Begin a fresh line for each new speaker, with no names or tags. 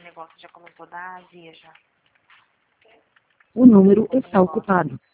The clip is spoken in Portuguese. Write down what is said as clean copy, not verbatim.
negócio já começou a dar azia já.
O número está ocupado.